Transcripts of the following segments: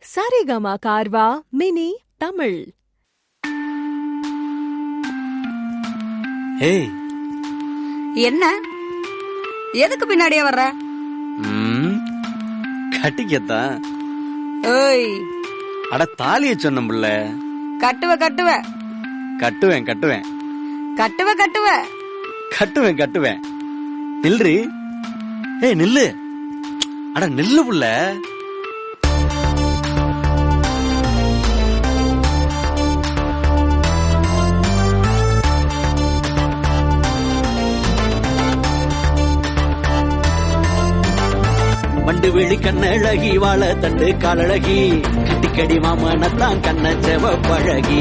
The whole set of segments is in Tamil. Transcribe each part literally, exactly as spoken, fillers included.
சரிகமா கார்வா மினி தமிழ். ஏய், என்ன எதுக்கு பின்னாடியே வர்ற? கட்டிக்கத்தான். ஓய், அட தாலிய சொன்ன புள்ள. கட்டுவ கட்டுவ கட்டுவேன் கட்டுவேன் கட்டுவ கட்டுவ கட்டுவேன் கட்டுவேன். நில்றி. ஏய் நில்லு. அட நில்லு புள்ள. வண்டு வெளி கண்ணழகி வாழ தண்டு காலழகி கட்டிக்கடி மாமனத்தான் கண்ண செவ பழகி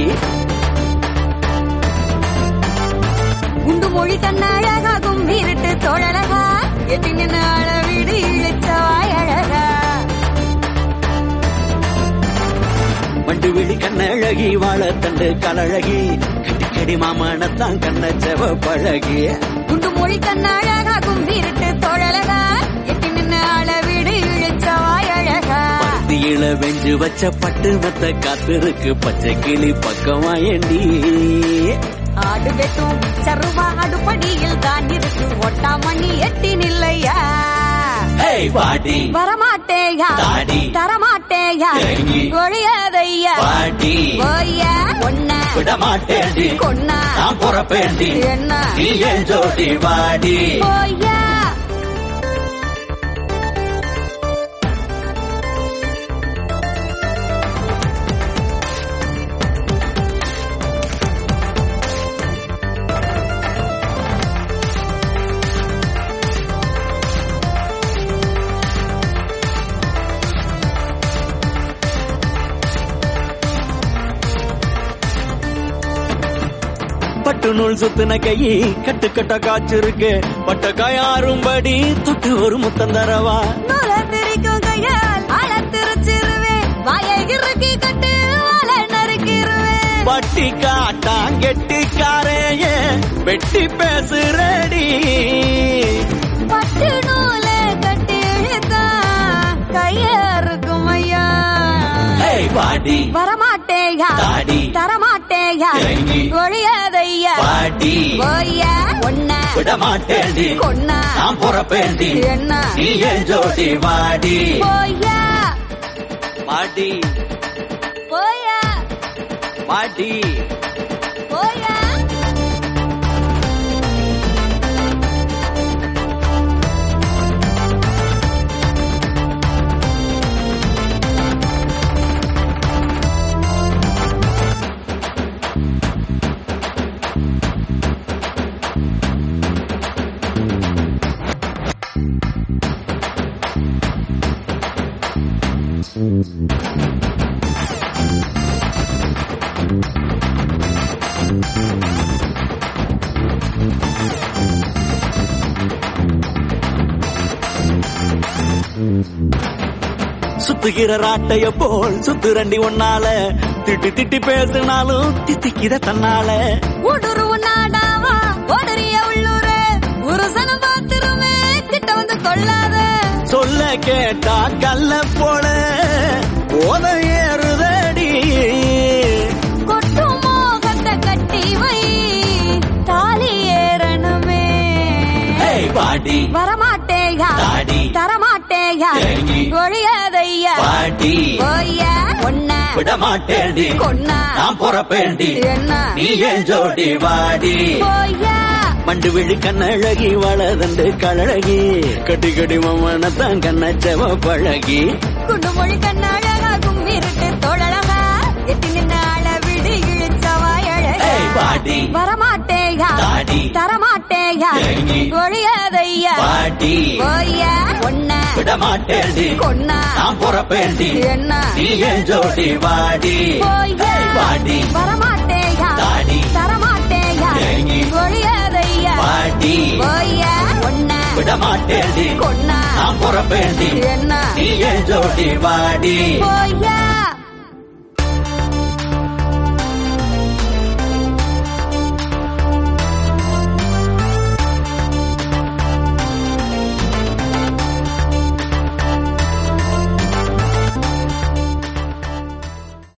குண்டு மொழி கண்ணழகாகும் வீரிட்டு தோழழகா எட்டி நின்று அளவிடு இழிச்சவாய் அழகா. வண்டு வெளி கண்ணழகி வாழ தண்டு காலழகி கட்டிக்கடி மாமனத்தான் கண்ண செவ பழகி குண்டு மொழி கண்ணழகாகும் வீரிட்டு தோழழகா எட்டி நின்று அளவிடு இழிச்சவாய் அழகா. பத்தியில வெஞ்சு வச்ச பட்டு மத்த காத்திருக்கு பச்சை கிளி பக்கமா ஏண்டி. ஆடு வெட்டும் சருவா அடுப்படியில் தான் இருக்கு ஒட்டாமணி எட்டி நில்லையா. வாடி வரமாட்டேயா தாடி தரமாட்டேயா இறங்கி ஒழியாதையா வாடி ஓய்யா ஒன்ன விடமாட்டேண்டி கொன்னா நான் பொறப்பேண்டி என்ன நீ என் ஜோடி வாடி. ஓய்யா பட்டு நூல் சுத்தின கையி கட்டு கட்ட காய்ச்சிருக்கு பட்ட காயாரும்படி தொட்டு ஒரு முத்தம் தரவா. நூல திரிக்கும் கையால் ஆள திருச்சிருவேன் வாயை இறுக்கி கட்டு ஆள நறுக்கிருவேன். பட்டி காட்டான் கெட்டிக்காரைய வெட்டி பேசுறடி. பட்டு நூல கட்டி இழுத்தா கையாருக்கும் ஐயா. வாடி வரமாட்டேயா தாடி தரமாட்டேயா இறங்கி ஒழியாதையா வாடி. ஓய்யா ஒன்ன விடமாட்டேண்டி கொன்னா நான் பொறப்பேண்டி என்ன நீ என் ஜோடி வாடி. ஓய்யா வாடி ஓய்யா வாடி. ஓய்யா. சுத்துகிற ராட்டைய போல் சுத்துரண்டி ஒன்னால திட்டி திட்டி பேசினாலும் தித்திக்கிற தன்னால. ஊடுருவு நாடாவா ஓடறிய உள்ளூரே ஒரு சனம் பாத்திரமே கிட்ட வந்து கொள்ளாத. சொல்ல கேட்டா கல்ல போல ஓத ஏறுதடி. கொட்டு மோகத்தை கட்டி வை தாலி ஏறணுமே. வாடி வரமாட்டேயா தாடி தரமாட்டேயா இறங்கி ஒழியாதையா வாடி. ஓய்யா ஒன்ன விடமாட்டேண்டி கொன்னா நான் பொறப்பேண்டி என்ன நீ என் ஜோடி வாடி. ஓய்யா மண்டு விழி கண்ணழகி வளதண்டு கழகி கட்டி கடி மமனத்தான் கண்ணச்சவ பழகி. குண்டு மொழி கண்ணழகாகும் வீரிட்டு தோழழகா எட்டி நின்று அளவிடு இழிச்சவாய் அழகா. வாடி வரமாட்டேயா தாடி தரமாட்டேயா இறங்கி ஒழியாதையா வாடி. ஓய்யா ஒன்ன விடமாட்டேண்டி கொன்னா நான் பொறப்பேண்டி என்ன நீ என் ஜோடி வாடி. ஓய்யா வாடி வரமாட்டேயா தாடி தரமாட்டேயா இறங்கி ஒழியாதையா வாடி. ஓய்யா ஒன்ன விடமாட்டேண்டி கொன்னா நான் பொறப்பேண்டி என்ன நீ என் ஜோடி வாடி. ஓய்யா.